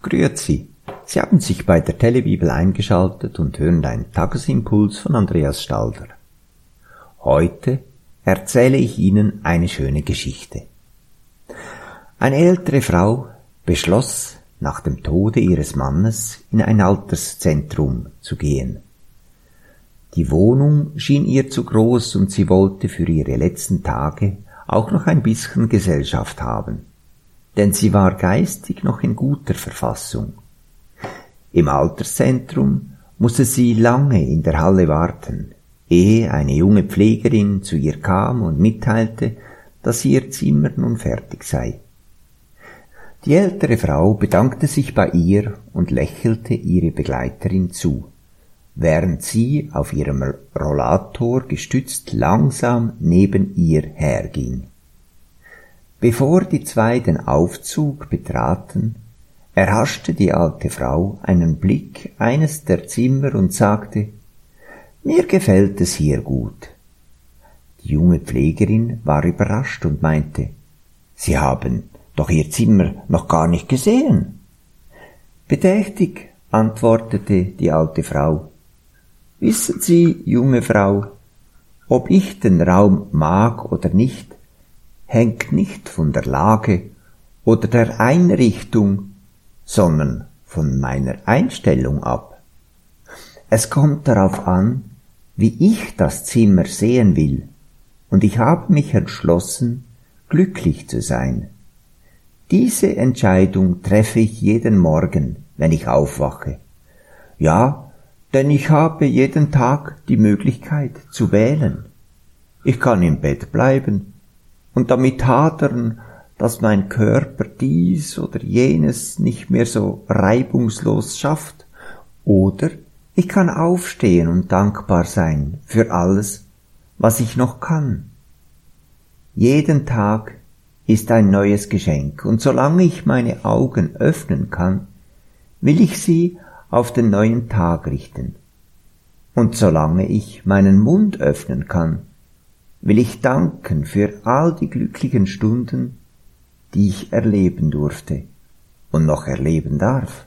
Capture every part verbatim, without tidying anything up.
Grüezi, Sie haben sich bei der Telebibel eingeschaltet und hören einen Tagesimpuls von Andreas Stalder. Heute erzähle ich Ihnen eine schöne Geschichte. Eine ältere Frau beschloss, nach dem Tode ihres Mannes in ein Alterszentrum zu gehen. Die Wohnung schien ihr zu groß und sie wollte für ihre letzten Tage auch noch ein bisschen Gesellschaft haben, denn sie war geistig noch in guter Verfassung. Im Alterszentrum musste sie lange in der Halle warten, ehe eine junge Pflegerin zu ihr kam und mitteilte, dass ihr Zimmer nun fertig sei. Die ältere Frau bedankte sich bei ihr und lächelte ihre Begleiterin zu, während sie auf ihrem Rollator gestützt langsam neben ihr herging. Bevor die zwei den Aufzug betraten, erhaschte die alte Frau einen Blick eines der Zimmer und sagte: »Mir gefällt es hier gut.« Die junge Pflegerin war überrascht und meinte: »Sie haben doch Ihr Zimmer noch gar nicht gesehen.« »Bedächtig«, antwortete die alte Frau. »Wissen Sie, junge Frau, ob ich den Raum mag oder nicht, hängt nicht von der Lage oder der Einrichtung, sondern von meiner Einstellung ab. Es kommt darauf an, wie ich das Zimmer sehen will, und ich habe mich entschlossen, glücklich zu sein. Diese Entscheidung treffe ich jeden Morgen, wenn ich aufwache. Ja, denn ich habe jeden Tag die Möglichkeit zu wählen. Ich kann im Bett bleiben und damit hadern, dass mein Körper dies oder jenes nicht mehr so reibungslos schafft, oder ich kann aufstehen und dankbar sein für alles, was ich noch kann. Jeden Tag ist ein neues Geschenk, und solange ich meine Augen öffnen kann, will ich sie auf den neuen Tag richten. Und solange ich meinen Mund öffnen kann, will ich danken für all die glücklichen Stunden, die ich erleben durfte und noch erleben darf.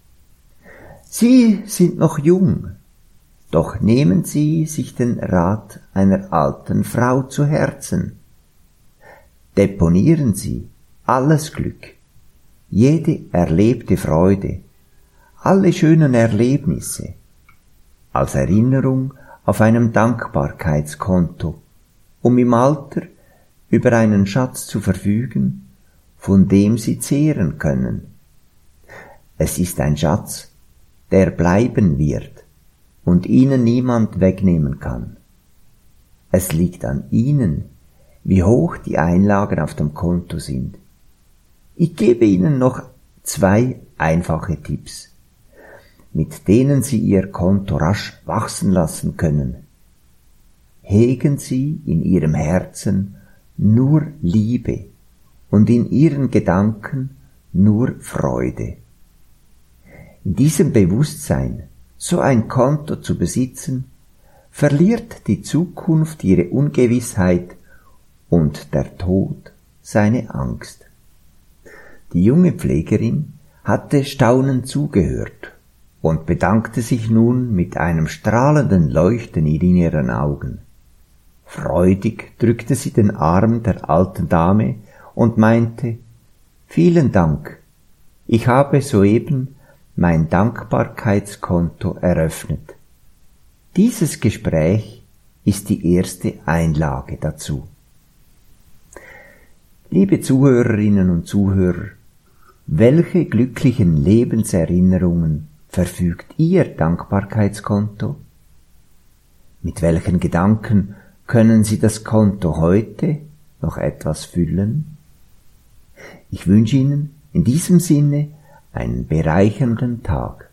Sie sind noch jung, doch nehmen Sie sich den Rat einer alten Frau zu Herzen. Deponieren Sie alles Glück, jede erlebte Freude, alle schönen Erlebnisse als Erinnerung auf einem Dankbarkeitskonto, um im Alter über einen Schatz zu verfügen, von dem Sie zehren können. Es ist ein Schatz, der bleiben wird und Ihnen niemand wegnehmen kann. Es liegt an Ihnen, wie hoch die Einlagen auf dem Konto sind. Ich gebe Ihnen noch zwei einfache Tipps, mit denen Sie Ihr Konto rasch wachsen lassen können. Hegen Sie in Ihrem Herzen nur Liebe und in Ihren Gedanken nur Freude. In diesem Bewusstsein, so ein Konto zu besitzen, verliert die Zukunft ihre Ungewissheit und der Tod seine Angst. Die junge Pflegerin hatte staunend zugehört und bedankte sich nun mit einem strahlenden Leuchten in ihren Augen. Freudig drückte sie den Arm der alten Dame und meinte: »Vielen Dank, ich habe soeben mein Dankbarkeitskonto eröffnet. Dieses Gespräch ist die erste Einlage dazu.« Liebe Zuhörerinnen und Zuhörer, welche glücklichen Lebenserinnerungen verfügt Ihr Dankbarkeitskonto? Mit welchen Gedanken können Sie das Konto heute noch etwas füllen? Ich wünsche Ihnen in diesem Sinne einen bereichernden Tag.